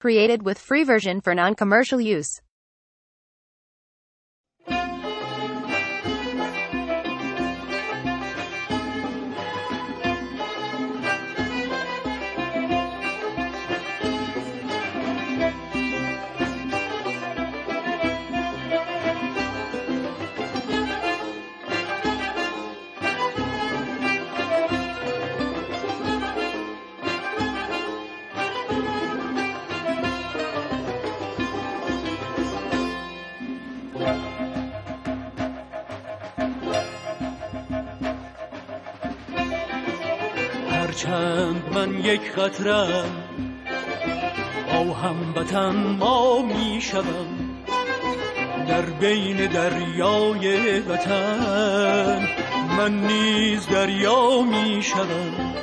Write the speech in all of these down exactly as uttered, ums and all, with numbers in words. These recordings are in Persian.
Created with free version for non-commercial use. هرچند من یک قطرم با هموطن ما می شوم در بین دریای وطن، من نیز دریا می شوم.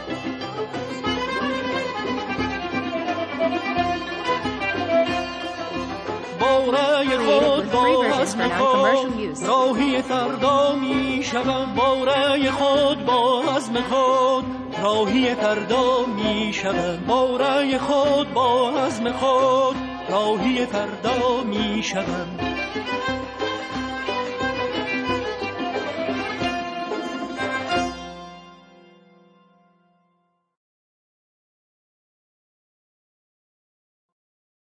با رأی خود با عزم خود راهی فردا می شوم، با رأی خود با عزم خود راهی فردا می شوم، با رأی خود با عزم خود راهی فردا می شوم.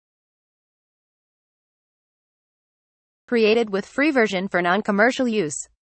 Created with free version for non-commercial use.